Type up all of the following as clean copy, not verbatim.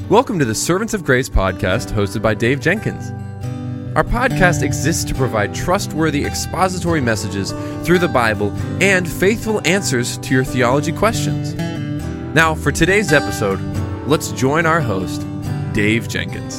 Welcome to the Servants of Grace podcast hosted by Dave Jenkins. Our podcast exists to provide trustworthy expository messages through the Bible and faithful answers to your theology questions. Now, for today's episode, let's join our host, Dave Jenkins.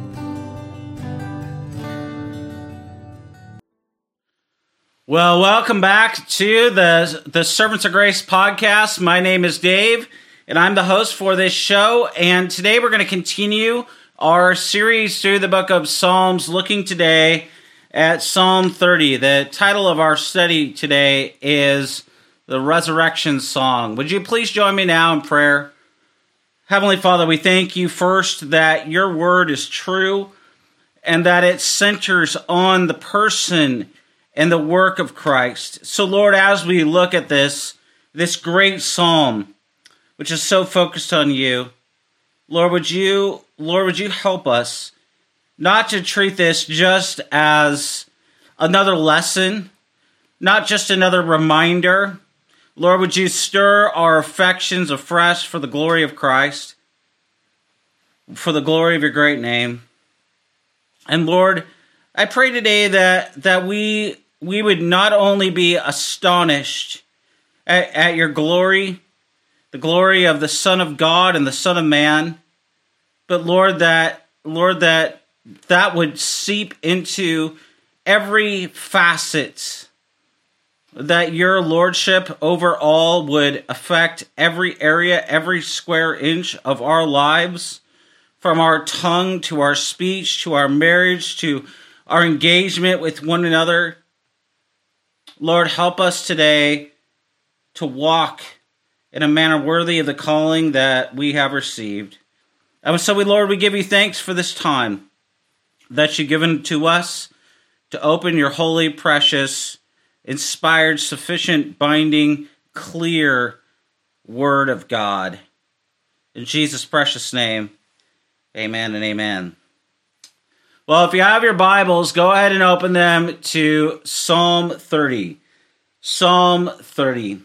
Well, welcome back to the Servants of Grace podcast. My name is Dave, and I'm the host for this show. And today we're going to continue our series through the book of Psalms, looking today at Psalm 30. The title of our study today is the Resurrection Song. Would you please join me now in prayer? Heavenly Father, we thank you first that your word is true and that it centers on the person and the work of Christ. So, Lord, as we look at this great psalm, which is so focused on you, Lord, would you help us not to treat this just as another lesson, not just another reminder. Lord, would you stir our affections afresh for the glory of Christ, for the glory of your great name. And Lord, I pray today that we would not only be astonished at your glory, the glory of the Son of God and the Son of Man, but Lord, that would seep into every facet, that your lordship over all would affect every area, every square inch of our lives, from our tongue to our speech, to our marriage, to our engagement with one another. Lord, help us today to walk in a manner worthy of the calling that we have received. And so, Lord, we give you thanks for this time that you've given to us to open your holy, precious, inspired, sufficient, binding, clear word of God. In Jesus' precious name, amen and amen. Well, if you have your Bibles, go ahead and open them to Psalm 30. Psalm 30.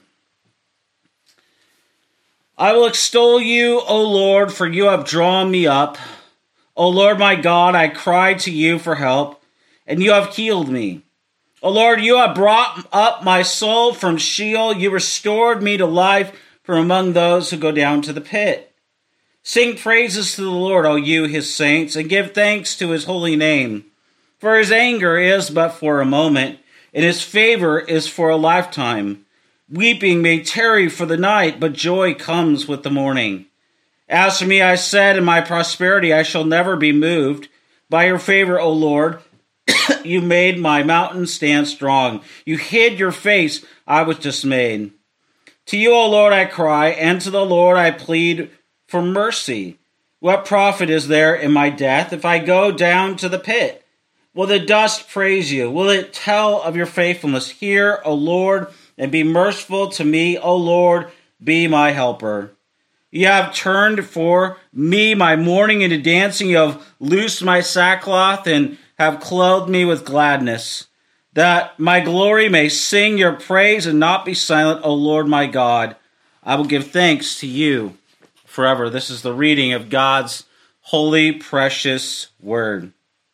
I will extol you, O Lord, for you have drawn me up. O Lord my God, I cried to you for help, and you have healed me. O Lord, you have brought up my soul from Sheol. You restored me to life from among those who go down to the pit. Sing praises to the Lord, O you, his saints, and give thanks to his holy name. For his anger is but for a moment, and his favor is for a lifetime. Weeping may tarry for the night, but joy comes with the morning. As for me, I said, in my prosperity I shall never be moved. By your favor, O Lord, you made my mountain stand strong. You hid your face, I was dismayed. To you, O Lord, I cry, and to the Lord I plead for mercy. What profit is there in my death if I go down to the pit? Will the dust praise you? Will it tell of your faithfulness? Hear, O Lord, and be merciful to me, O Lord, be my helper. You have turned for me my mourning into dancing. You have loosed my sackcloth and have clothed me with gladness, that my glory may sing your praise and not be silent, O Lord my God. I will give thanks to you forever. This is the reading of God's holy, precious word.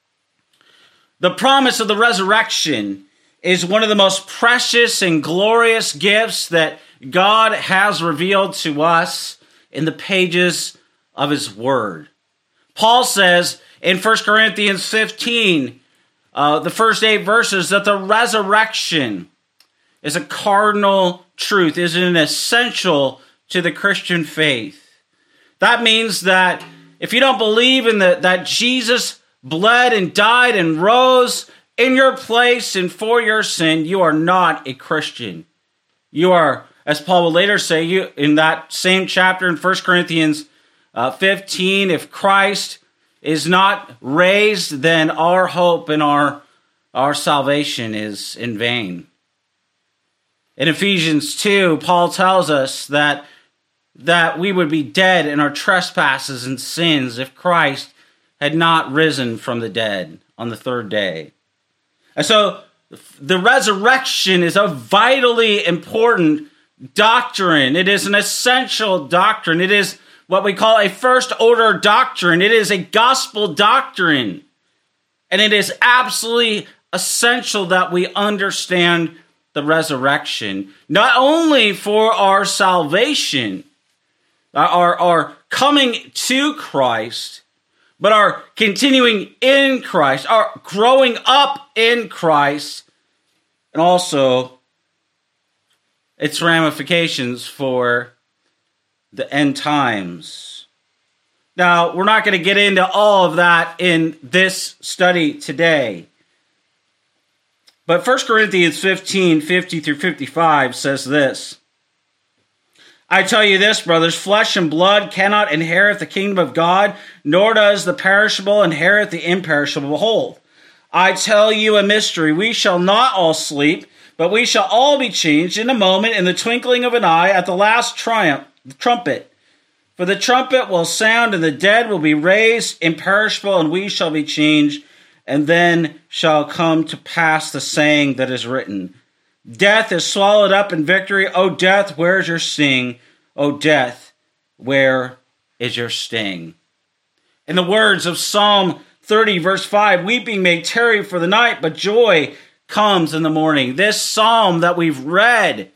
The promise of the resurrection is one of the most precious and glorious gifts that God has revealed to us in the pages of his word. Paul says in 1 Corinthians 15, the first 8 verses, that the resurrection is a cardinal truth, is an essential to the Christian faith. That means that if you don't believe in that Jesus bled and died and rose in your place and for your sin, you are not a Christian. You are, as Paul will later say, you in that same chapter in 1 Corinthians 15, if Christ is not raised, then our hope and our salvation is in vain. In Ephesians 2, Paul tells us that we would be dead in our trespasses and sins if Christ had not risen from the dead on the third day. And so the resurrection is a vitally important doctrine. It is an essential doctrine. It is what we call a first order doctrine. It is a gospel doctrine. And it is absolutely essential that we understand the resurrection, not only for our salvation, our coming to Christ, but our continuing in Christ, our growing up in Christ, and also its ramifications for the end times. Now, we're not going to get into all of that in this study today. But 1 Corinthians 15, 50 through 55 says this. I tell you this, brothers, flesh and blood cannot inherit the kingdom of God, nor does the perishable inherit the imperishable. Behold, I tell you a mystery. We shall not all sleep, but we shall all be changed in a moment, in the twinkling of an eye, at the last trumpet. For the trumpet will sound, and the dead will be raised imperishable, and we shall be changed. And then shall come to pass the saying that is written, Death is swallowed up in victory. O death, where is your sting? O death, where is your sting? In the words of Psalm 30, verse 5, weeping may tarry for the night, but joy comes in the morning. This psalm that we've read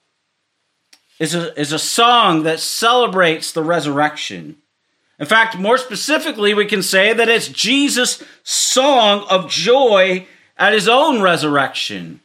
is a song that celebrates the resurrection. In fact, more specifically, we can say that it's Jesus' song of joy at his own resurrection.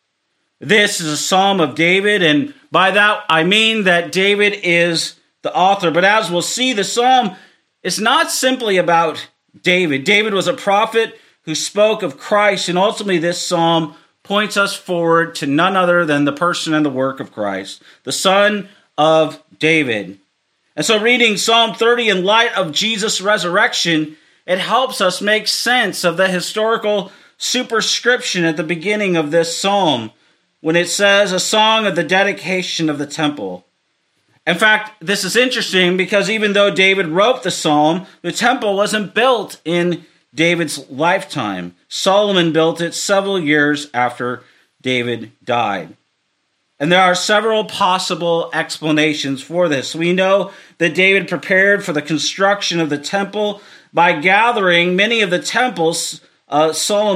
This is a psalm of David, and by that I mean that David is the author. But as we'll see, the psalm is not simply about David. David was a prophet who spoke of Christ, and ultimately this psalm points us forward to none other than the person and the work of Christ, the Son of David. And so reading Psalm 30 in light of Jesus' resurrection, it helps us make sense of the historical superscription at the beginning of this psalm, when it says a song of the dedication of the temple. In fact, this is interesting because even though David wrote the psalm, the temple wasn't built in David's lifetime. Solomon built it several years after David died. And there are several possible explanations for this. We know that David prepared for the construction of the temple by gathering many of the temples, many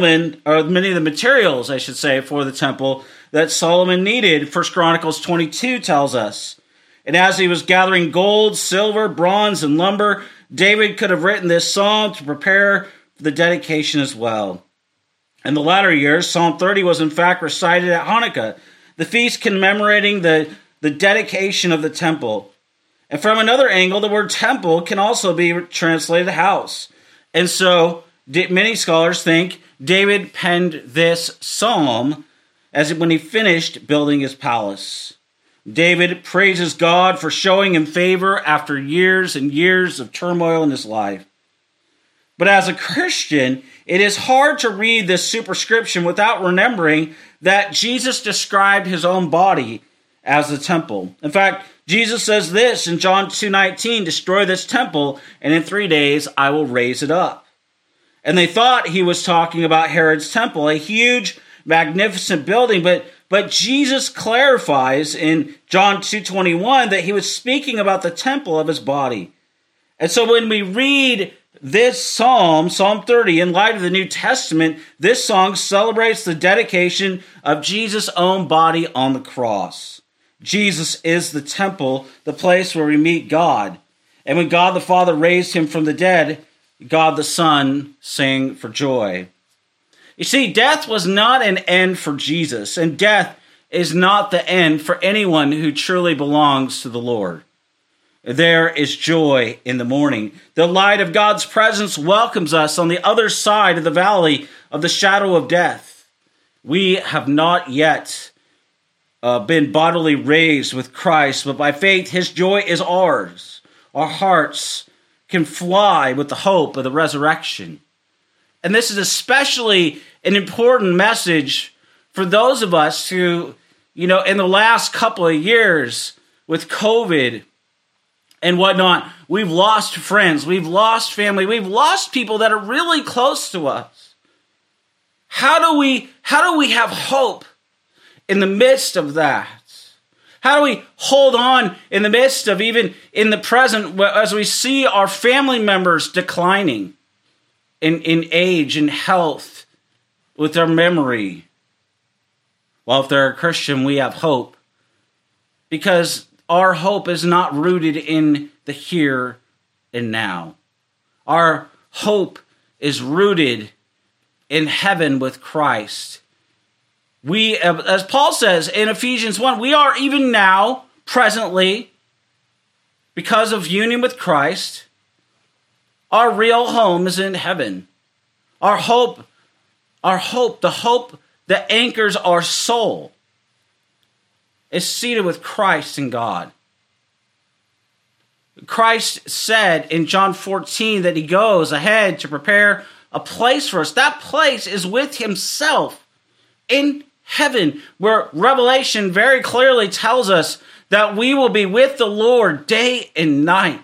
of the materials, I should say, for the temple that Solomon needed. 1 Chronicles 22 tells us. And as he was gathering gold, silver, bronze, and lumber, David could have written this psalm to prepare for the dedication as well. In the latter years, Psalm 30 was in fact recited at Hanukkah, the feast commemorating the dedication of the temple. And from another angle, the word temple can also be translated house. And so many scholars think David penned this psalm as when he finished building his palace. David praises God for showing him favor after years and years of turmoil in his life. But as a Christian, it is hard to read this superscription without remembering that Jesus described his own body as the temple. In fact, Jesus says this in John 2:19, destroy this temple, and in 3 days I will raise it up. And they thought he was talking about Herod's temple, a huge, magnificent building, but Jesus clarifies in John 2:21 that he was speaking about the temple of his body. And so when we read this psalm, Psalm 30, in light of the New Testament, this song celebrates the dedication of Jesus' own body on the cross. Jesus is the temple, the place where we meet God. And when God the Father raised him from the dead, God the Son sang for joy. You see, death was not an end for Jesus, and death is not the end for anyone who truly belongs to the Lord. There is joy in the morning. The light of God's presence welcomes us on the other side of the valley of the shadow of death. We have not yet been bodily raised with Christ, but by faith his joy is ours. Our hearts can fly with the hope of the resurrection. And this is especially an important message for those of us who, in the last couple of years with COVID and whatnot, we've lost friends, we've lost family, we've lost people that are really close to us. How do we have hope in the midst of that? How do we hold on in the midst of, even in the present, as we see our family members declining in age and health, with their memory? Well, if they're a Christian, we have hope, because our hope is not rooted in the here and now. Our hope is rooted in heaven with Christ. We, as Paul says in Ephesians 1, we are even now, presently, because of union with Christ, our real home is in heaven. Our hope, the hope that anchors our soul, is seated with Christ in God. Christ said in John 14 that he goes ahead to prepare a place for us. That place is with himself in heaven, where Revelation very clearly tells us that we will be with the Lord day and night.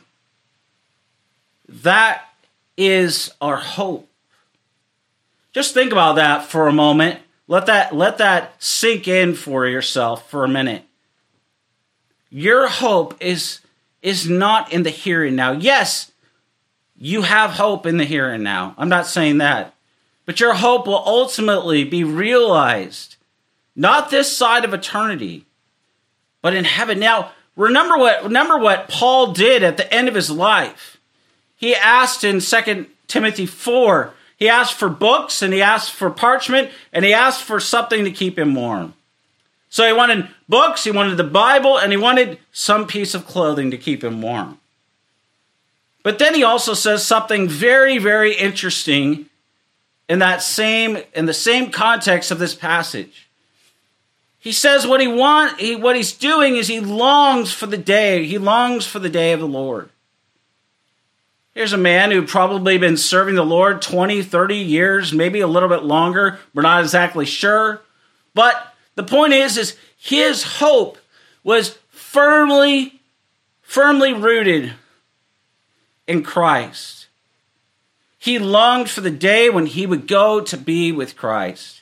That is our hope. Just think about that for a moment. Let that sink in for yourself for a minute. Your hope is not in the here and now. Yes, you have hope in the here and now. I'm not saying that. But your hope will ultimately be realized, not this side of eternity, but in heaven. Now, remember what Paul did at the end of his life. He asked in 2 Timothy 4, he asked for books, and he asked for parchment, and he asked for something to keep him warm. So he wanted books, he wanted the Bible, and he wanted some piece of clothing to keep him warm. But then he also says something very, very interesting in the same context of this passage. He says what he's doing is he longs for the day. He longs for the day of the Lord. Here's a man who probably been serving the Lord 20, 30 years, maybe a little bit longer. We're not exactly sure. But the point is his hope was firmly rooted in Christ. He longed for the day when he would go to be with Christ.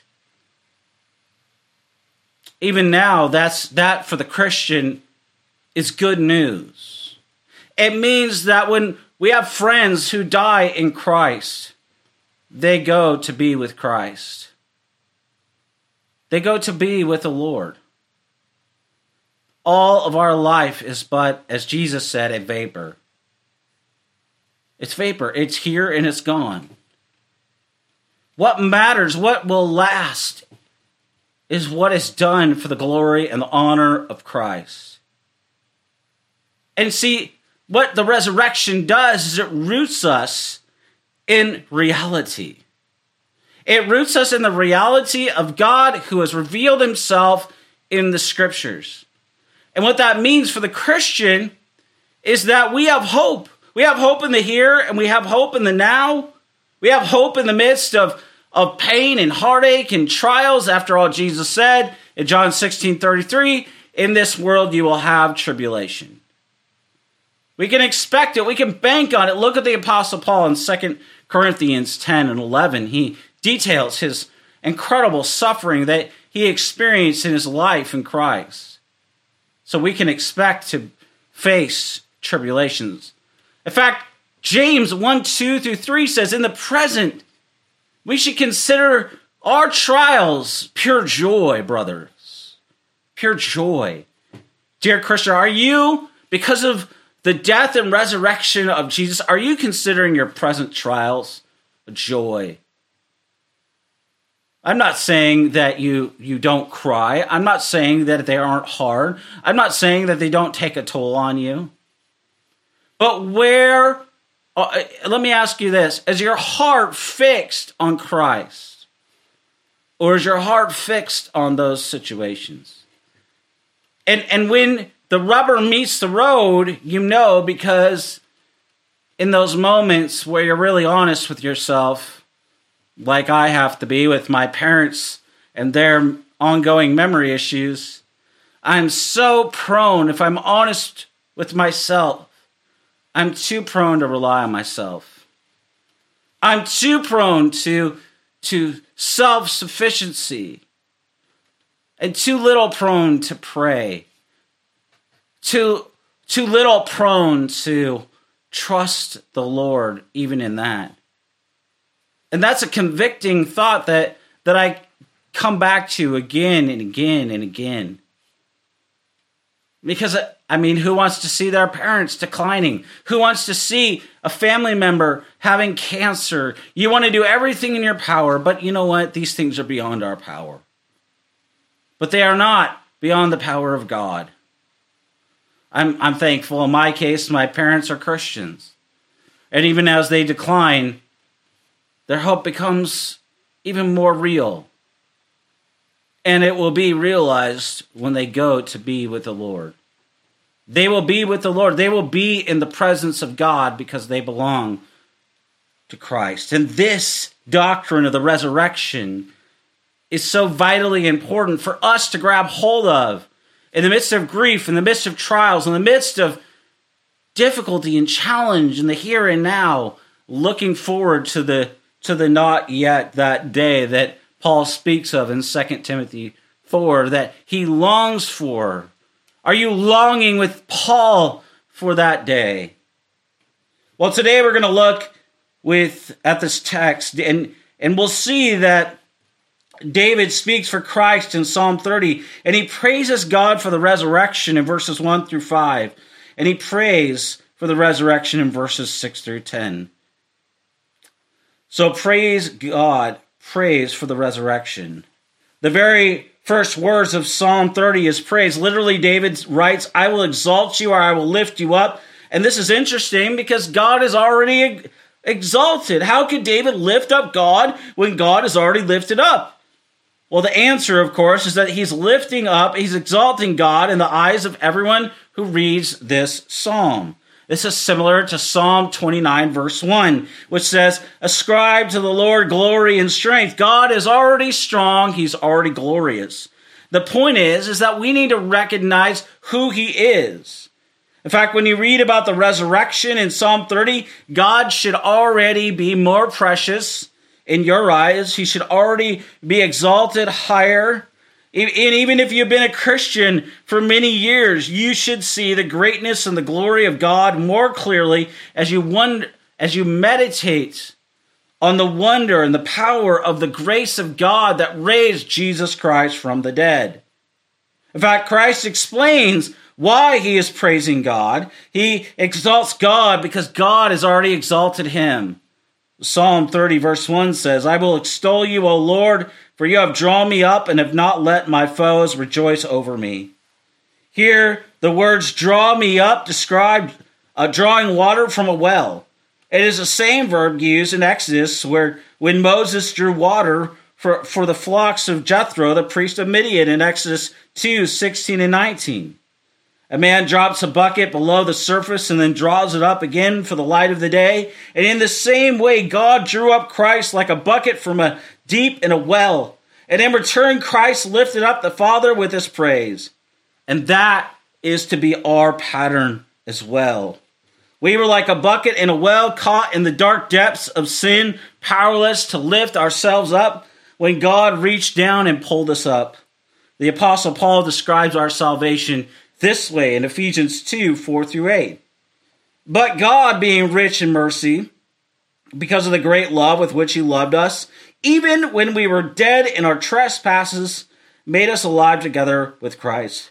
Even now, that for the Christian is good news. It means that when we have friends who die in Christ, they go to be with Christ. They go to be with the Lord. All of our life is but, as Jesus said, a vapor. It's vapor. It's here and it's gone. What matters, what will last, is what is done for the glory and the honor of Christ. And see, what the resurrection does is it roots us in reality. It roots us in the reality of God who has revealed himself in the scriptures. And what that means for the Christian is that we have hope. We have hope in the here and we have hope in the now. We have hope in the midst of pain and heartache and trials. After all, Jesus said in John 16:33, in this world you will have tribulation. We can expect it. We can bank on it. Look at the Apostle Paul in 2 Corinthians 10 and 11. He details his incredible suffering that he experienced in his life in Christ. So we can expect to face tribulations. In fact, James 1:2-3 says, in the present, we should consider our trials pure joy, brothers. Pure joy. Dear Christian, are you, because of the death and resurrection of Jesus, are you considering your present trials a joy? I'm not saying that you don't cry. I'm not saying that they aren't hard. I'm not saying that they don't take a toll on you. But let me ask you this, is your heart fixed on Christ? Or is your heart fixed on those situations? And when the rubber meets the road, you know, because in those moments where you're really honest with yourself, like I have to be with my parents and their ongoing memory issues, I'm so prone, if I'm honest with myself, I'm too prone to rely on myself. I'm too prone to self-sufficiency and too little prone to pray too little prone to trust the Lord even in that. And that's a convicting thought that I come back to again and again and again. Because, who wants to see their parents declining? Who wants to see a family member having cancer? You want to do everything in your power, but you know what? These things are beyond our power. But they are not beyond the power of God. I'm thankful. In my case, my parents are Christians. And even as they decline, their hope becomes even more real. And it will be realized when they go to be with the Lord. They will be with the Lord. They will be in the presence of God because they belong to Christ. And this doctrine of the resurrection is so vitally important for us to grab hold of in the midst of grief, in the midst of trials, in the midst of difficulty and challenge in the here and now, looking forward to the not yet, that day that Paul speaks of in 2 Timothy 4, that he longs for. Are you longing with Paul for that day? Well, today we're going to look at this text, and we'll see that David speaks for Christ in Psalm 30, and he praises God for the resurrection in verses 1 through 5, and he prays for the resurrection in verses 6 through 10. So praise God, praise for the resurrection. The very first words of Psalm 30 is praise. Literally, David writes, I will exalt you, or I will lift you up. And this is interesting because God is already exalted. How could David lift up God when God is already lifted up? Well, the answer, of course, is that he's exalting God in the eyes of everyone who reads this psalm. This is similar to Psalm 29, verse 1, which says, ascribe to the Lord glory and strength. God is already strong. He's already glorious. The point is that we need to recognize who he is. In fact, when you read about the resurrection in Psalm 30, God should already be more precious in your eyes. He should already be exalted higher. And even if you've been a Christian for many years, you should see the greatness and the glory of God more clearly as you meditate on the wonder and the power of the grace of God that raised Jesus Christ from the dead. In fact, Christ explains why he is praising God. He exalts God because God has already exalted him. Psalm 30 verse 1 says, I will extol you, O Lord, for you have drawn me up and have not let my foes rejoice over me. Here, the words draw me up describe drawing water from a well. It is the same verb used in Exodus when Moses drew water for the flocks of Jethro, the priest of Midian, in Exodus 2, 16 and 19. A man drops a bucket below the surface and then draws it up again for the light of the day. And in the same way, God drew up Christ like a bucket from a deep in a well. And in return, Christ lifted up the Father with his praise. And that is to be our pattern as well. We were like a bucket in a well, caught in the dark depths of sin, powerless to lift ourselves up when God reached down and pulled us up. The Apostle Paul describes our salvation this way in Ephesians 2, 4 through 8. But God, being rich in mercy, because of the great love with which he loved us, even when we were dead in our trespasses, made us alive together with Christ.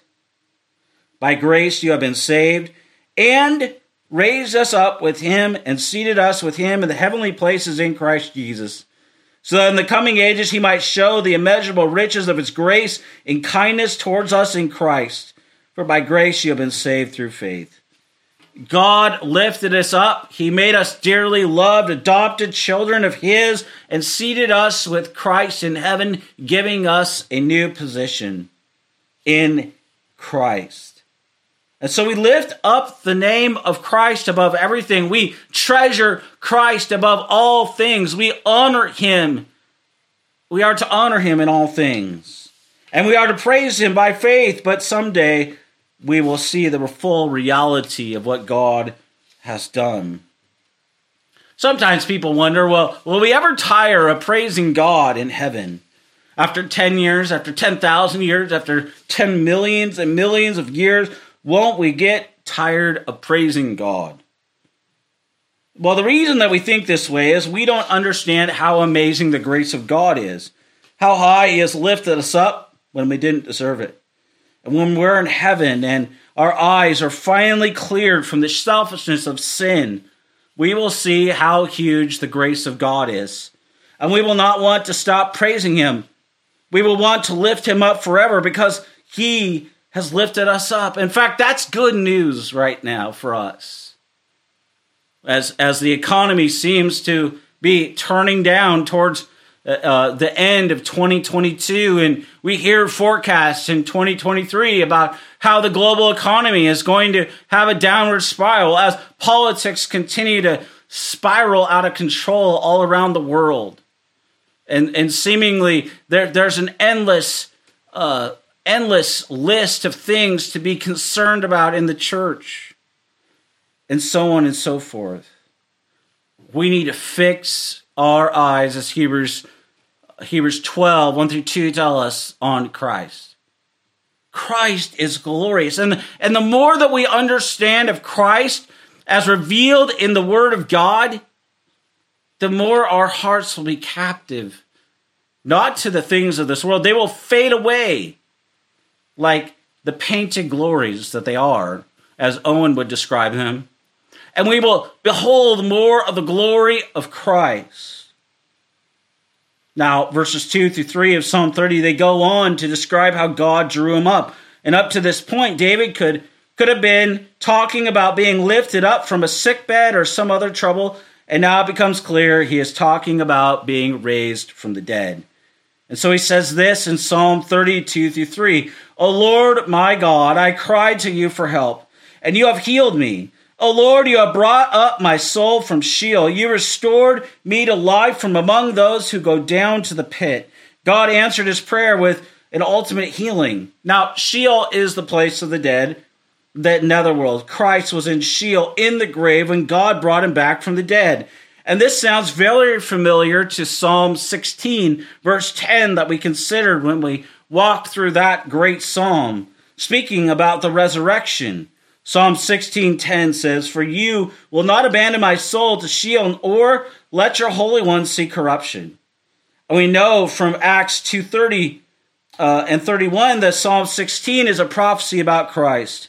By grace you have been saved, and raised us up with him, and seated us with him in the heavenly places in Christ Jesus, so that in the coming ages he might show the immeasurable riches of his grace and kindness towards us in Christ. For by grace you have been saved through faith. God lifted us up. He made us dearly loved, adopted children of his, and seated us with Christ in heaven, giving us a new position in Christ. And so we lift up the name of Christ above everything. We treasure Christ above all things. We honor him. We are to honor him in all things. And we are to praise him by faith, but someday we will see the full reality of what God has done. Sometimes people wonder, well, will we ever tire of praising God in heaven? After 10 years, after 10,000 years, after 10 millions and millions of years, won't we get tired of praising God? Well, the reason that we think this way is we don't understand how amazing the grace of God is, how high He has lifted us up when we didn't deserve it. And when we're in heaven and our eyes are finally cleared from the selfishness of sin, we will see how huge the grace of God is. And we will not want to stop praising Him. We will want to lift Him up forever because He has lifted us up. In fact, that's good news right now for us. As the economy seems to be turning down towards the end of 2022, and we hear forecasts in 2023 about how the global economy is going to have a downward spiral as politics continue to spiral out of control all around the world. And seemingly there's an endless list of things to be concerned about in the church, and so on and so forth. We need to fix our eyes, as Hebrews 12, 1 through 2 tell us, on Christ. Christ is glorious. And the more that we understand of Christ as revealed in the Word of God, the more our hearts will be captive, not to the things of this world. They will fade away like the painted glories that they are, as Owen would describe them. And we will behold more of the glory of Christ. Now, verses 2 through 3 of Psalm 30, they go on to describe how God drew him up. And up to this point, David could have been talking about being lifted up from a sickbed or some other trouble, and now it becomes clear he is talking about being raised from the dead. And so he says this in Psalm 32 through 3, O Lord, my God, I cried to you for help, and you have healed me. O Lord, you have brought up my soul from Sheol. You restored me to life from among those who go down to the pit. God answered his prayer with an ultimate healing. Now, Sheol is the place of the dead, that netherworld. Christ was in Sheol, in the grave, when God brought him back from the dead. And this sounds very familiar to Psalm 16, verse 10, that we considered when we walked through that great psalm, speaking about the resurrection. Psalm 16:10 says, For you will not abandon my soul to Sheol, or let your Holy One see corruption. And we know from Acts 2:30 and 31 that Psalm 16 is a prophecy about Christ.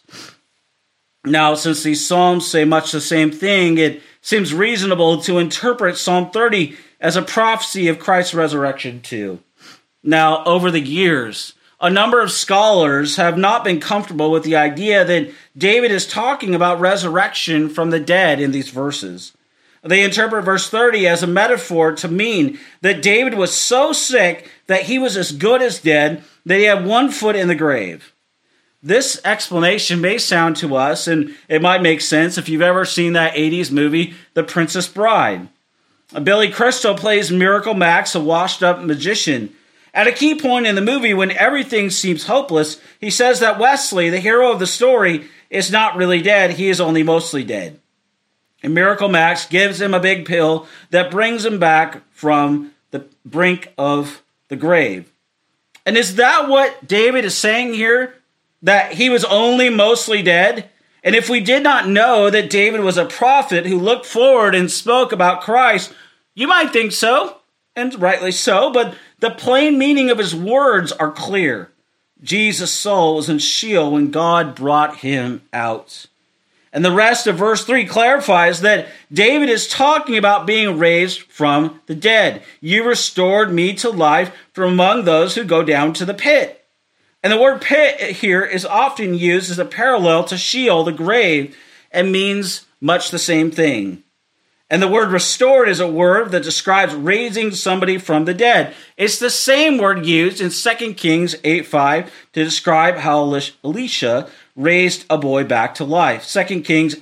Now, since these psalms say much the same thing, it seems reasonable to interpret Psalm 30 as a prophecy of Christ's resurrection too. Now, over the years, a number of scholars have not been comfortable with the idea that David is talking about resurrection from the dead in these verses. They interpret verse 30 as a metaphor to mean that David was so sick that he was as good as dead, that he had one foot in the grave. This explanation may sound to us, and it might make sense if you've ever seen that 80s movie, The Princess Bride. Billy Crystal plays Miracle Max, a washed-up magician. At a key point in the movie, when everything seems hopeless, he says that Wesley, the hero of the story, is not really dead, he is only mostly dead. And Miracle Max gives him a big pill that brings him back from the brink of the grave. And is that what David is saying here? That he was only mostly dead? And if we did not know that David was a prophet who looked forward and spoke about Christ, you might think so, and rightly so, but the plain meaning of his words are clear. Jesus' soul was in Sheol when God brought him out. And the rest of verse 3 clarifies that David is talking about being raised from the dead. You restored me to life from among those who go down to the pit. And the word pit here is often used as a parallel to Sheol, the grave, and means much the same thing. And the word restored is a word that describes raising somebody from the dead. It's the same word used in 2 Kings 8:5 to describe how Elisha raised a boy back to life. 2 Kings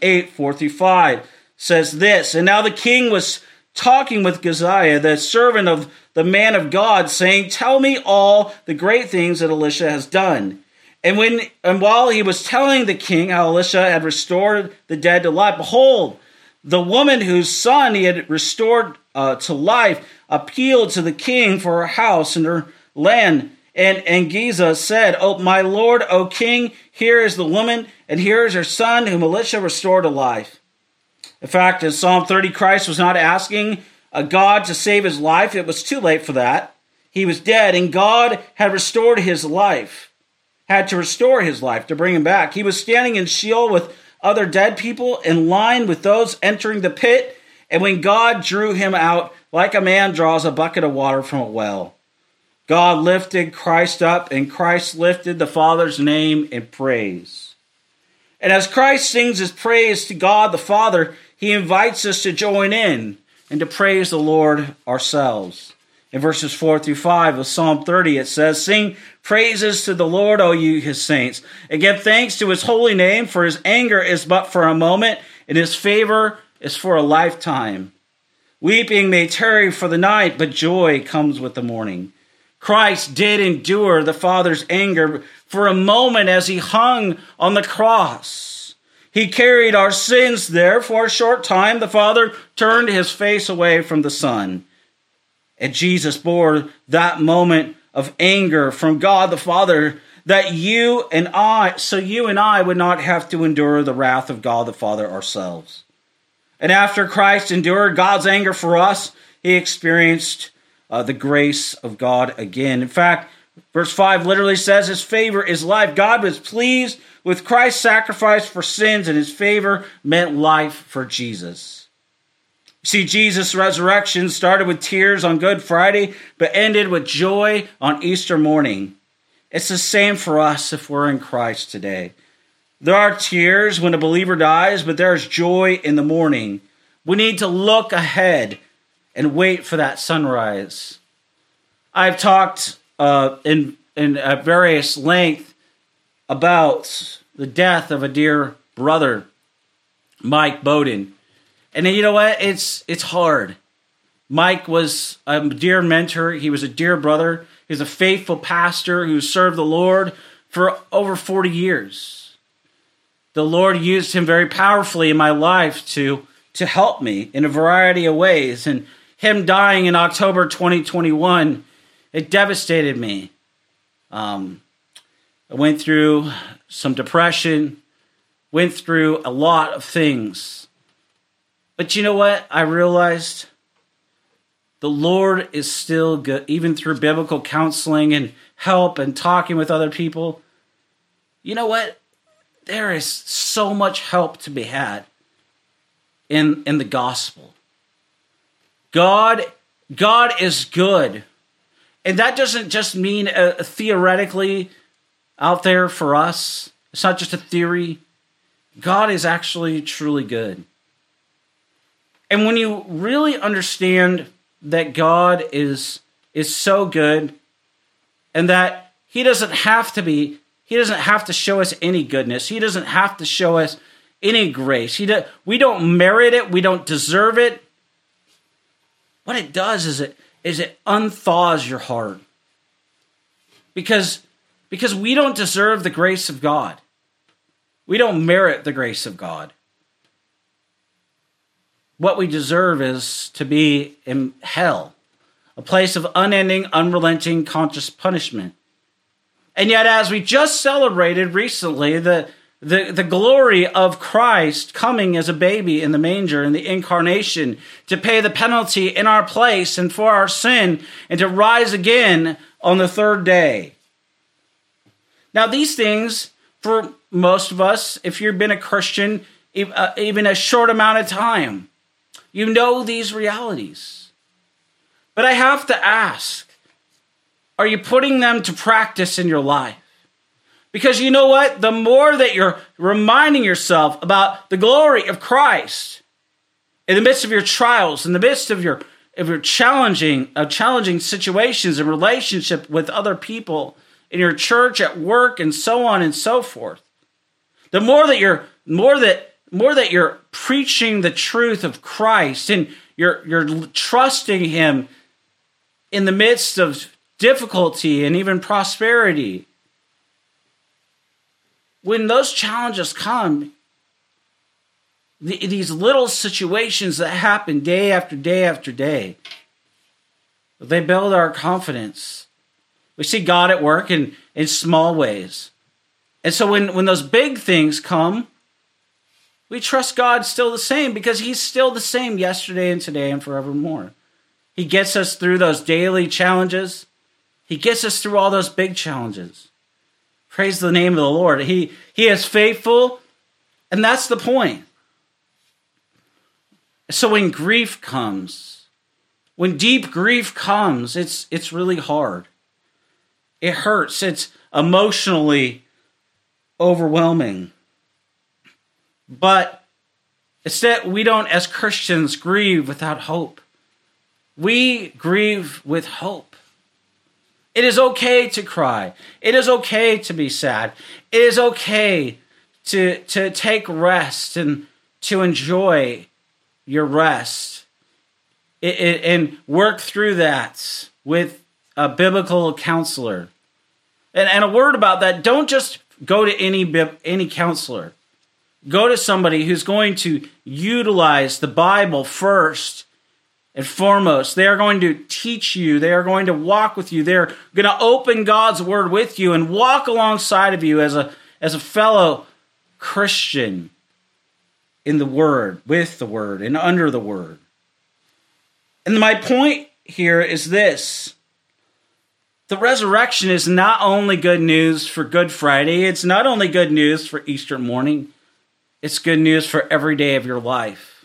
8:4-5 says this, And now the king was talking with Gehazi, the servant of the man of God, saying, Tell me all the great things that Elisha has done. And while he was telling the king how Elisha had restored the dead to life, behold, the woman whose son he had restored to life appealed to the king for her house and her land. And Giza said, "Oh, my lord, O king, here is the woman, and here is her son, whom Elisha restored to life." In fact, in Psalm 30, Christ was not asking God to save his life. It was too late for that. He was dead, and God had restored his life, had to restore his life to bring him back. He was standing in Sheol with other dead people in line with those entering the pit, and when God drew him out, like a man draws a bucket of water from a well, God lifted Christ up, and Christ lifted the Father's name in praise. And as Christ sings his praise to God the Father, he invites us to join in and to praise the Lord ourselves. In verses 4 through 5 of Psalm 30, it says, "Sing praises to the Lord, O you his saints, and give thanks to his holy name, for his anger is but for a moment, and his favor is for a lifetime. Weeping may tarry for the night, but joy comes with the morning." Christ did endure the Father's anger for a moment as he hung on the cross. He carried our sins there. For a short time, the Father turned his face away from the Son. And Jesus bore that moment of anger from God the Father that you and I would not have to endure the wrath of God the Father ourselves. And after Christ endured God's anger for us, he experienced the grace of God again. In fact, verse 5 literally says his favor is life. God was pleased with Christ's sacrifice for sins, and his favor meant life for Jesus. See, Jesus' resurrection started with tears on Good Friday, but ended with joy on Easter morning. It's the same for us if we're in Christ today. There are tears when a believer dies, but there's joy in the morning. We need to look ahead and wait for that sunrise. I've talked in various length about the death of a dear brother, Mike Bowden. And you know what? It's hard. Mike was a dear mentor. He was a dear brother. He was a faithful pastor who served the Lord for over 40 years. The Lord used him very powerfully in my life to help me in a variety of ways. And him dying in October 2021, it devastated me. I went through some depression, went through a lot of things. But you know what? I realized the Lord is still good, even through biblical counseling and help and talking with other people. You know what? There is so much help to be had in the gospel. God is good. And that doesn't just mean theoretically out there for us. It's not just a theory. God is actually truly good. And when you really understand that God is so good and that he doesn't have to show us any goodness. He doesn't have to show us any grace. We don't merit it. We don't deserve it. What it does is it unthaws your heart. Because we don't deserve the grace of God. We don't merit the grace of God. What we deserve is to be in hell, a place of unending, unrelenting, conscious punishment. And yet, as we just celebrated recently, the glory of Christ coming as a baby in the manger in the incarnation to pay the penalty in our place and for our sin and to rise again on the third day. Now, these things, for most of us, if you've been a Christian even a short amount of time, you know these realities. But I have to ask, are you putting them to practice in your life? Because you know what? The more that you're reminding yourself about the glory of Christ in the midst of your trials, in the midst of your challenging situations and relationship with other people in your church, at work, and so on and so forth, the more that you're preaching the truth of Christ and you're trusting him in the midst of difficulty and even prosperity. When those challenges come, these little situations that happen day after day after day, they build our confidence. We see God at work in small ways. And so when those big things come, we trust God still the same because he's still the same yesterday and today and forevermore. He gets us through those daily challenges. He gets us through all those big challenges. Praise the name of the Lord. He is faithful, and that's the point. So when grief comes, when deep grief comes, it's really hard. It hurts. It's emotionally overwhelming. But it's that we don't, as Christians, grieve without hope. We grieve with hope. It is okay to cry. It is okay to be sad. It is okay to take rest and to enjoy your rest and work through that with a biblical counselor. And a word about that, don't just go to any counselor. Go to somebody who's going to utilize the Bible first and foremost. They are going to teach you. They are going to walk with you. They're going to open God's word with you and walk alongside of you as a fellow Christian in the word, with the word, and under the word. And my point here is this. The resurrection is not only good news for Good Friday. It's not only good news for Easter morning. It's good news for every day of your life.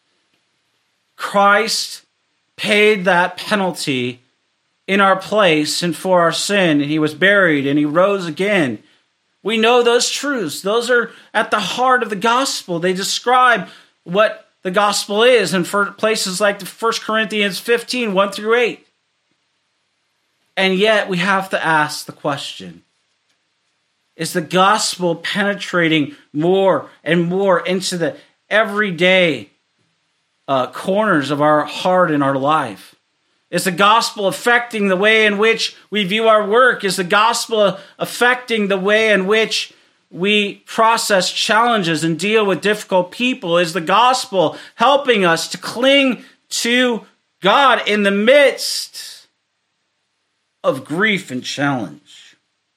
Christ paid that penalty in our place and for our sin, and he was buried and he rose again. We know those truths. Those are at the heart of the gospel. They describe what the gospel is in places like the 1 Corinthians 15, 1 through 8. And yet we have to ask the question, is the gospel penetrating more and more into the everyday corners of our heart and our life? Is the gospel affecting the way in which we view our work? Is the gospel affecting the way in which we process challenges and deal with difficult people? Is the gospel helping us to cling to God in the midst of grief and challenge?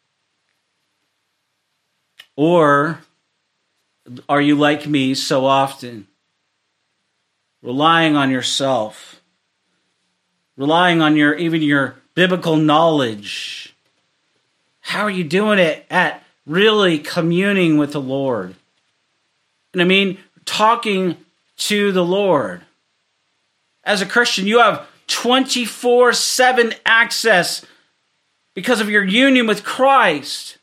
Or are you like me so often, relying on yourself, relying on even your biblical knowledge? How are you doing it at really communing with the Lord? And I mean, talking to the Lord. As a Christian, you have 24/7 access because of your union with Christ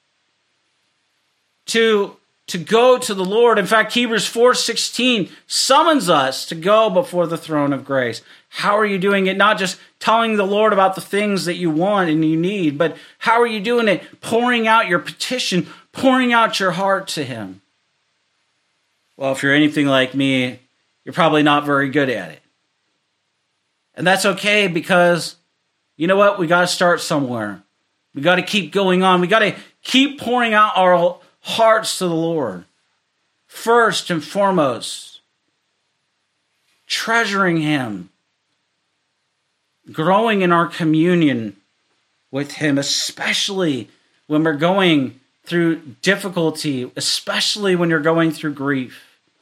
to go to the Lord. In fact, Hebrews 4:16 summons us to go before the throne of grace. How are you doing it? Not just telling the Lord about the things that you want and you need, but how are you doing it? Pouring out your petition, pouring out your heart to him. Well, if you're anything like me, you're probably not very good at it. And that's okay, because you know what? We got to start somewhere. We got to keep going on. We got to keep pouring out our hearts to the Lord. First and foremost, treasuring him, growing in our communion with him, especially when we're going through difficulty, especially when you're going through grief.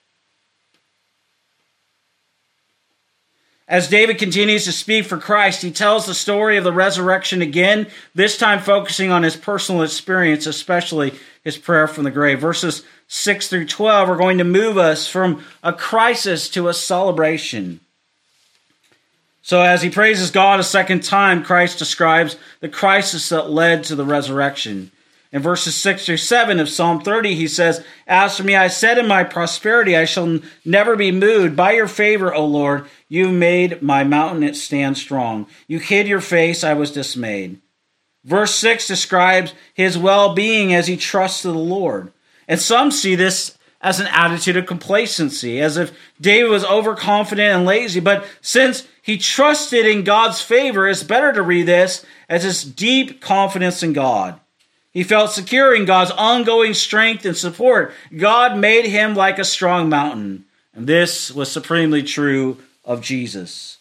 As David continues to speak for Christ, he tells the story of the resurrection again, this time focusing on his personal experience, especially his prayer from the grave. Verses 6 through 12 are going to move us from a crisis to a celebration. So as he praises God a second time, Christ describes the crisis that led to the resurrection. In verses 6 through 7 of Psalm 30, he says, "As for me, I said in my prosperity, I shall never be moved. By your favor, O Lord, you made my mountain stand strong. You hid your face, I was dismayed." Verse 6 describes his well-being as he trusts in the Lord. And some see this as an attitude of complacency, as if David was overconfident and lazy. But since he trusted in God's favor, it's better to read this as his deep confidence in God. He felt secure in God's ongoing strength and support. God made him like a strong mountain. And this was supremely true of Jesus.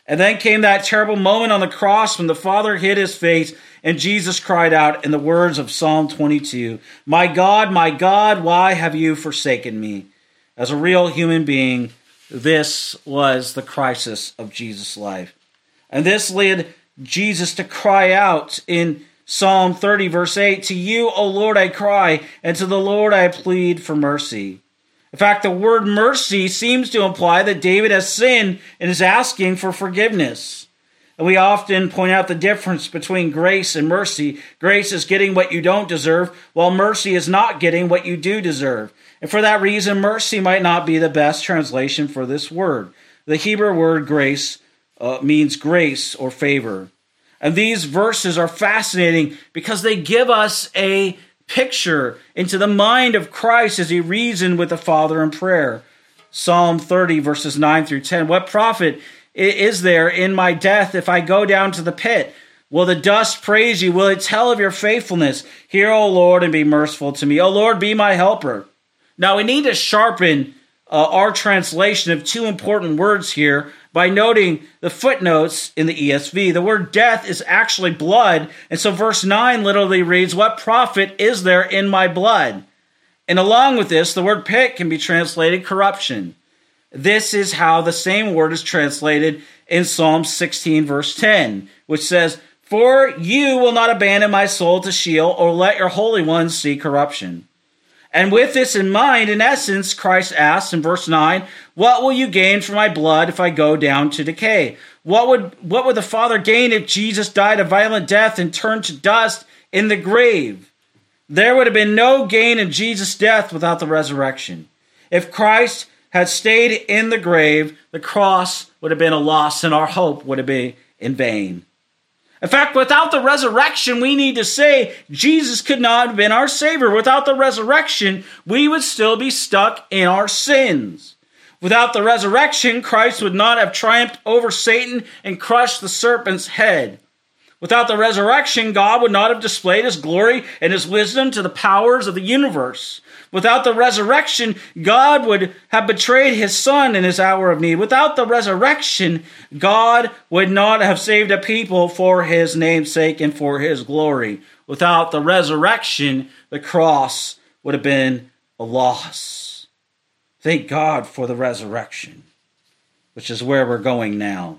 And then came that terrible moment on the cross when the Father hid his face and Jesus cried out in the words of Psalm 22, my God, why have you forsaken me?" As a real human being, this was the crisis of Jesus' life. And this led Jesus to cry out in Psalm 30, verse 8, "To you, O Lord, I cry, and to the Lord I plead for mercy." In fact, the word mercy seems to imply that David has sinned and is asking for forgiveness. And we often point out the difference between grace and mercy. Grace is getting what you don't deserve, while mercy is not getting what you do deserve. And for that reason, mercy might not be the best translation for this word. The Hebrew word grace means grace or favor. And these verses are fascinating because they give us a picture into the mind of Christ as he reasoned with the Father in prayer. Psalm 30, verses 9 through 10. "What profit is there in my death if I go down to the pit? Will the dust praise you? Will it tell of your faithfulness? Hear, O Lord, and be merciful to me. O Lord, be my helper." Now, we need to sharpen our translation of two important words here by noting the footnotes in the ESV. The word death is actually blood, and so verse 9 literally reads, "What profit is there in my blood?" And along with this, the word pit can be translated corruption. This is how the same word is translated in Psalm 16, verse 10, which says, "For you will not abandon my soul to Sheol, or let your Holy One see corruption." And with this in mind, in essence, Christ asks in verse 9, "What will you gain from my blood if I go down to decay?" What would the Father gain if Jesus died a violent death and turned to dust in the grave? There would have been no gain in Jesus' death without the resurrection. If Christ had stayed in the grave, the cross would have been a loss and our hope would have been in vain. In fact, without the resurrection, we need to say Jesus could not have been our Savior. Without the resurrection, we would still be stuck in our sins. Without the resurrection, Christ would not have triumphed over Satan and crushed the serpent's head. Without the resurrection, God would not have displayed his glory and his wisdom to the powers of the universe. Without the resurrection, God would have betrayed his Son in his hour of need. Without the resurrection, God would not have saved a people for his name's sake and for his glory. Without the resurrection, the cross would have been a loss. Thank God for the resurrection, which is where we're going now.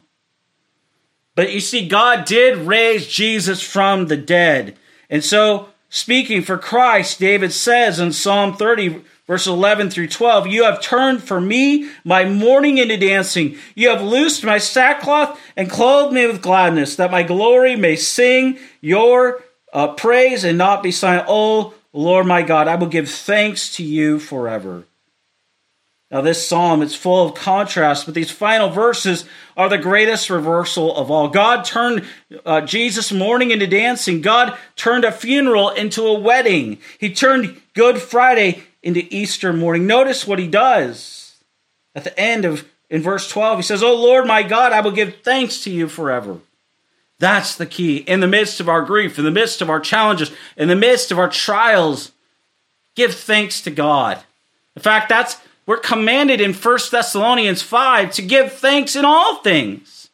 But you see, God did raise Jesus from the dead. And so, speaking for Christ, David says in Psalm 30, verse 11 through 12, "You have turned for me my mourning into dancing. You have loosed my sackcloth and clothed me with gladness, that my glory may sing your praise and not be silent. O Lord my God, I will give thanks to you forever." Now this psalm, it's full of contrast, but these final verses are the greatest reversal of all. God turned Jesus' mourning into dancing. God turned a funeral into a wedding. He turned Good Friday into Easter morning. Notice what he does. At the end of, in verse 12, he says, "O Lord my God, I will give thanks to you forever." That's the key. In the midst of our grief, in the midst of our challenges, in the midst of our trials, give thanks to God. In fact, we're commanded in 1 Thessalonians 5 to give thanks in all things,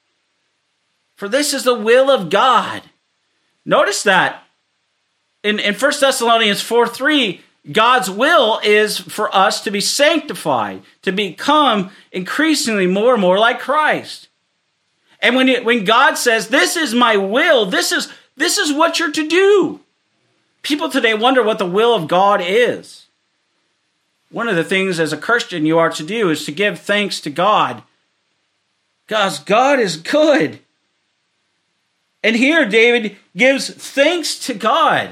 for this is the will of God. Notice that in 1 Thessalonians 4:3, God's will is for us to be sanctified, to become increasingly more and more like Christ. And when God says, "This is my will," this is what you're to do. People today wonder what the will of God is. One of the things as a Christian you are to do is to give thanks to God, because God is good. And here David gives thanks to God.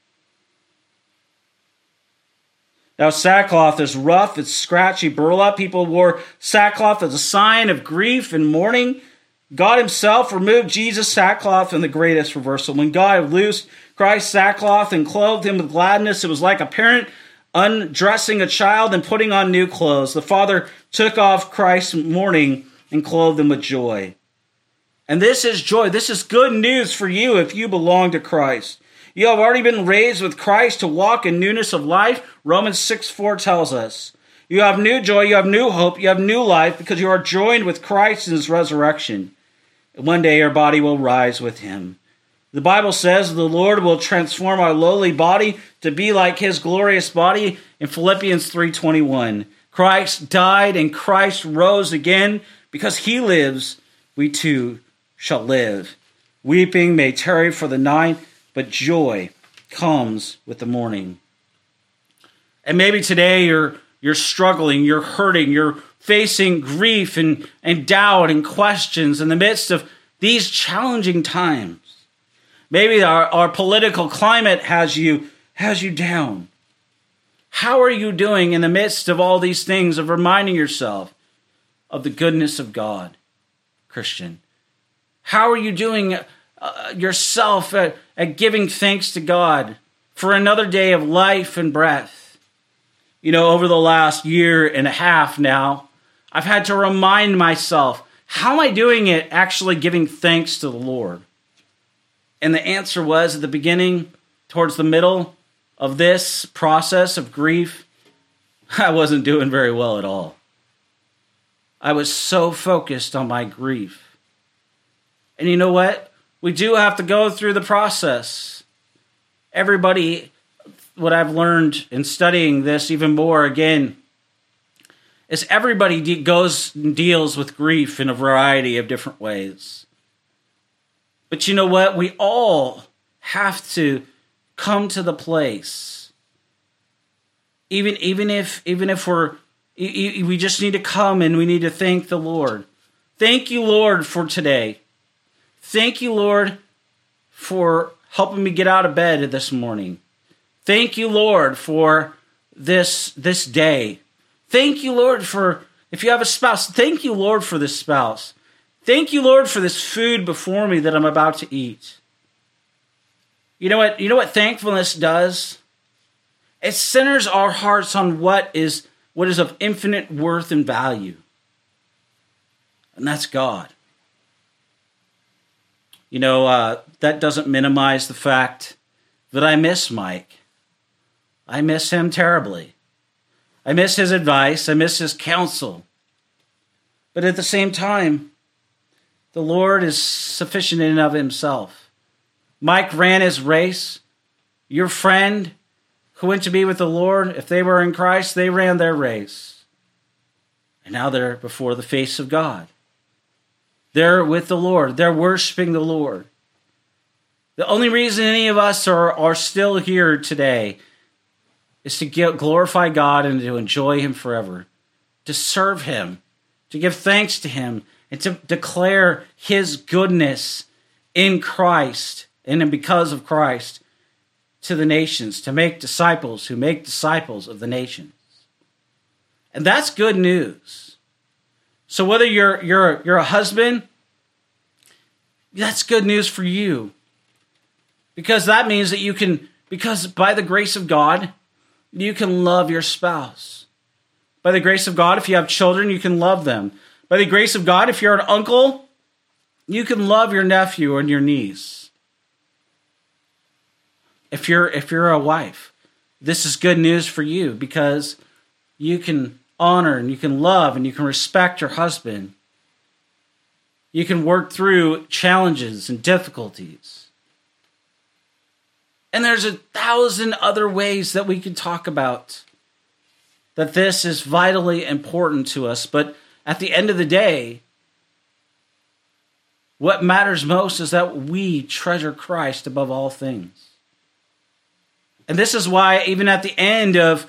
Now sackcloth is rough, it's scratchy, burlap. People wore sackcloth as a sign of grief and mourning. God himself removed Jesus' sackcloth in the greatest reversal. When God loosed Christ's sackcloth and clothed him with gladness, it was like a parent undressing a child and putting on new clothes. The Father took off Christ's mourning and clothed him with joy. And this is joy. This is good news for you if you belong to Christ. You have already been raised with Christ to walk in newness of life. Romans 6:4 tells us. You have new joy, you have new hope, you have new life because you are joined with Christ in his resurrection. One day our body will rise with him. The Bible says the Lord will transform our lowly body to be like his glorious body in Philippians 3:21. Christ died and Christ rose again. Because he lives, we too shall live. Weeping may tarry for the night, but joy comes with the morning. And maybe today you're struggling, you're hurting, you're facing grief and doubt and questions in the midst of these challenging times. Maybe our political climate has you down. How are you doing in the midst of all these things, of reminding yourself of the goodness of God, Christian? How are you doing yourself at giving thanks to God for another day of life and breath? You know, over the last year and a half now, I've had to remind myself, how am I doing it actually giving thanks to the Lord? And the answer was, at the beginning, towards the middle of this process of grief, I wasn't doing very well at all. I was so focused on my grief. And you know what? We do have to go through the process. Everybody, what I've learned in studying this even more again, is everybody deals with grief in a variety of different ways. But you know what? We all have to come to the place, even if we just need to come and we need to thank the Lord. Thank you, Lord, for today. Thank you, Lord, for helping me get out of bed this morning. Thank you, Lord, for this day. Thank you, Lord, for, if you have a spouse, thank you, Lord, for this spouse. Thank you, Lord, for this food before me that I'm about to eat. You know what thankfulness does? It centers our hearts on what is of infinite worth and value. And that's God. You know, that doesn't minimize the fact that I miss Mike. I miss him terribly. I miss his advice. I miss his counsel. But at the same time, the Lord is sufficient in and of himself. Mike ran his race. Your friend who went to be with the Lord, if they were in Christ, they ran their race. And now they're before the face of God. They're with the Lord. They're worshiping the Lord. The only reason any of us are still here today is to glorify God and to enjoy him forever, to serve him, to give thanks to him, and to declare his goodness in Christ and because of Christ to the nations, to make disciples who make disciples of the nations. And that's good news. So whether you're a husband, that's good news for you. Because that means that because by the grace of God, you can love your spouse. By the grace of God, if you have children, you can love them. By the grace of God, if you're an uncle, you can love your nephew and your niece. If you're a wife, this is good news for you because you can honor and you can love and you can respect your husband. You can work through challenges and difficulties. And there's 1,000 other ways that we can talk about that this is vitally important to us. But at the end of the day, what matters most is that we treasure Christ above all things. And this is why even at the end of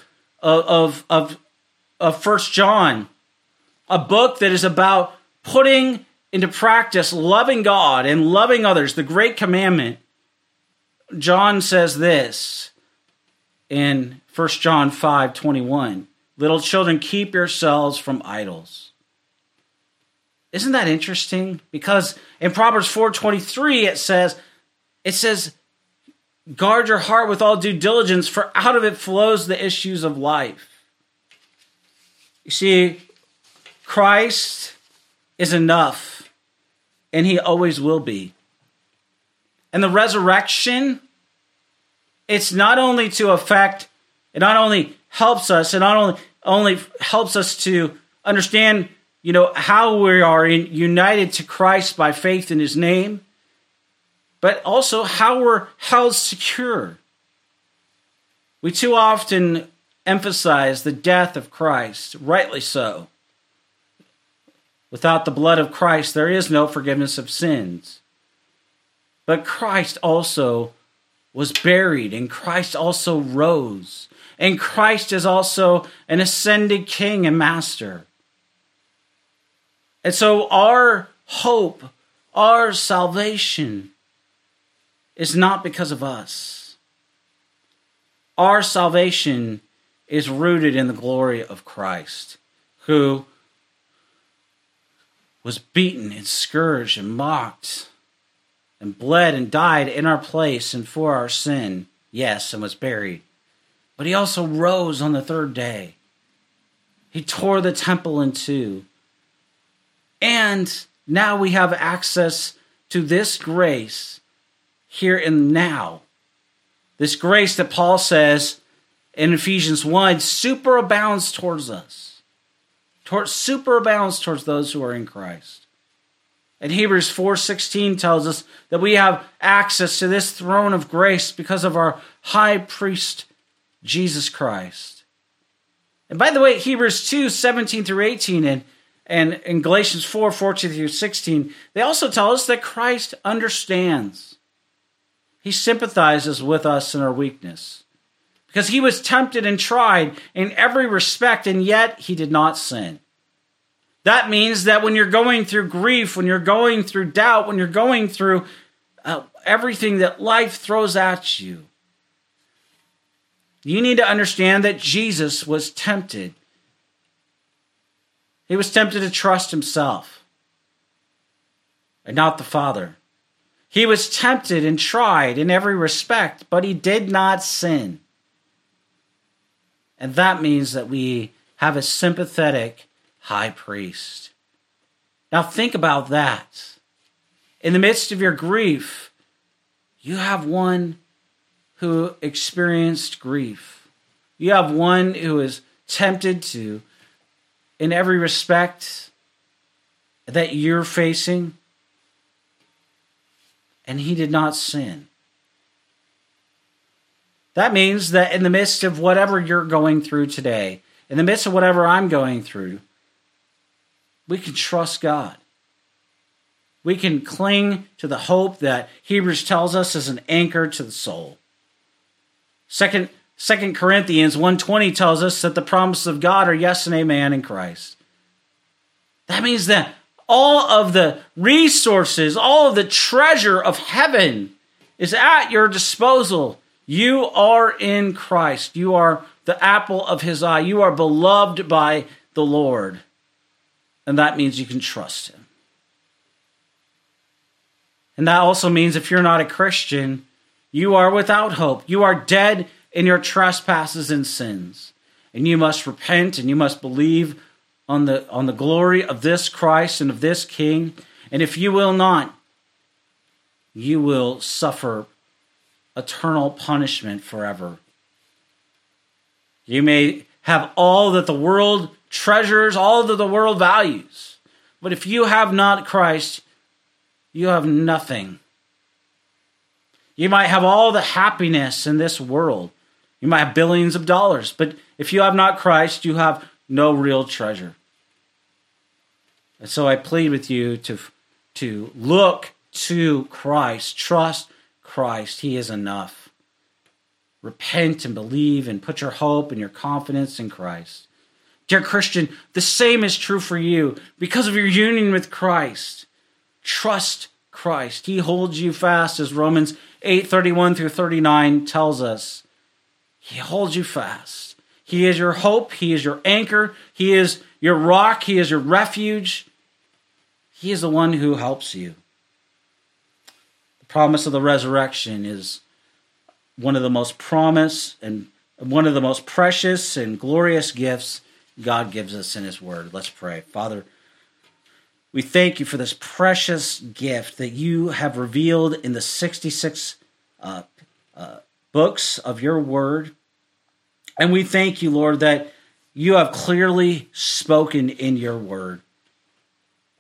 1 John, a book that is about putting into practice loving God and loving others, the great commandment, John says this in 1 John 5:21, "Little children, keep yourselves from idols." Isn't that interesting? Because in Proverbs 4:23 it says, "Guard your heart with all due diligence, for out of it flows the issues of life." You see, Christ is enough, and he always will be. And the resurrection, it's not only to affect, it not only helps us, it not only helps us to understand how we are united to Christ by faith in his name, but also how we're held secure. We too often emphasize the death of Christ, rightly so. Without the blood of Christ, there is no forgiveness of sins. But Christ also was buried, and Christ also rose, and Christ is also an ascended King and Master. And so our hope, our salvation is not because of us. Our salvation is rooted in the glory of Christ, who was beaten and scourged and mocked and bled and died in our place and for our sin, yes, and was buried. But he also rose on the third day. He tore the temple in two. And now we have access to this grace here and now. This grace that Paul says in Ephesians 1 superabounds towards us. Superabounds towards those who are in Christ. And Hebrews 4:16 tells us that we have access to this throne of grace because of our high priest, Jesus Christ. And by the way, Hebrews 2:17 through 18 and in Galatians 4:14 through 16, they also tell us that Christ understands. He sympathizes with us in our weakness. Because he was tempted and tried in every respect, and yet he did not sin. That means that when you're going through grief, when you're going through doubt, when you're going through everything that life throws at you, you need to understand that Jesus was tempted. He was tempted to trust himself and not the Father. He was tempted and tried in every respect, but he did not sin. And that means that we have a sympathetic high priest. Now think about that. In the midst of your grief, you have one who experienced grief. You have one who is tempted to, in every respect that you're facing, and he did not sin. That means that in the midst of whatever you're going through today, in the midst of whatever I'm going through, we can trust God. We can cling to the hope that Hebrews tells us is an anchor to the soul. Second Corinthians 1:20 tells us that the promises of God are yes and amen in Christ. That means that all of the resources, all of the treasure of heaven is at your disposal. You are in Christ. You are the apple of his eye. You are beloved by the Lord. And that means you can trust him. And that also means if you're not a Christian, you are without hope. You are dead in your trespasses and sins. And you must repent and you must believe on the glory of this Christ and of this King. And if you will not, you will suffer eternal punishment forever. You may have all that the world treasures, all that the world values. But if you have not Christ, you have nothing. You might have all the happiness in this world. You might have billions of dollars. But if you have not Christ, you have no real treasure. And so I plead with you to look to Christ. Trust Christ. He is enough. Repent and believe and put your hope and your confidence in Christ. Dear Christian, the same is true for you. Because of your union with Christ, trust Christ. He holds you fast, as Romans 8:31 through 39 tells us. He holds you fast. He is your hope. He is your anchor. He is your rock. He is your refuge. He is the one who helps you. The promise of the resurrection is one of the most promised and one of the most precious and glorious gifts God gives us in his word. Let's pray. Father, we thank you for this precious gift that you have revealed in the 66 books of your word. And we thank you, Lord, that you have clearly spoken in your word.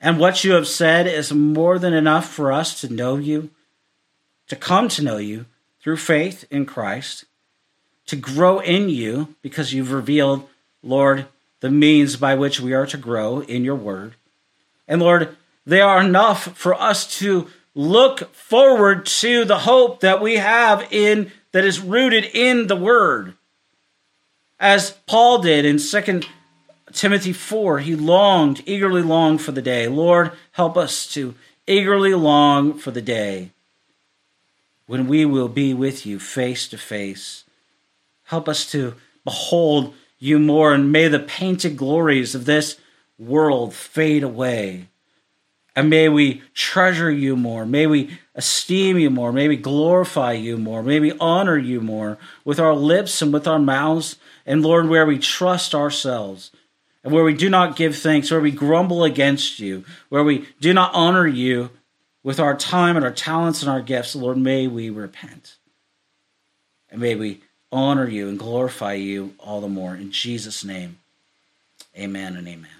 And what you have said is more than enough for us to know you, to come to know you through faith in Christ, to grow in you because you've revealed, Lord, the means by which we are to grow in your word. And Lord, they are enough for us to look forward to the hope that we have that is rooted in the word. As Paul did in 2 Timothy 4, he eagerly longed for the day. Lord, help us to eagerly long for the day when we will be with you face to face. Help us to behold you more, and may the painted glories of this world fade away. And may we treasure you more. May we esteem you more. May we glorify you more. May we honor you more with our lips and with our mouths. And Lord, where we trust ourselves and where we do not give thanks, where we grumble against you, where we do not honor you with our time and our talents and our gifts, Lord, may we repent. And may we honor you and glorify you all the more. In Jesus' name, amen and amen.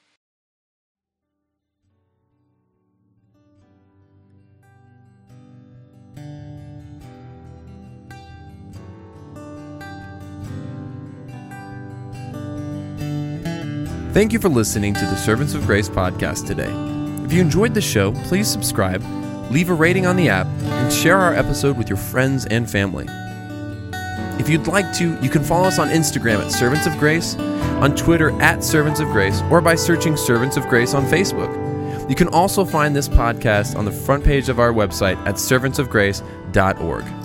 Thank you for listening to the Servants of Grace podcast today. If you enjoyed the show, please subscribe, leave a rating on the app, and share our episode with your friends and family. If you'd like to, you can follow us on Instagram at Servants of Grace, on Twitter at Servants of Grace, or by searching Servants of Grace on Facebook. You can also find this podcast on the front page of our website at servantsofgrace.org.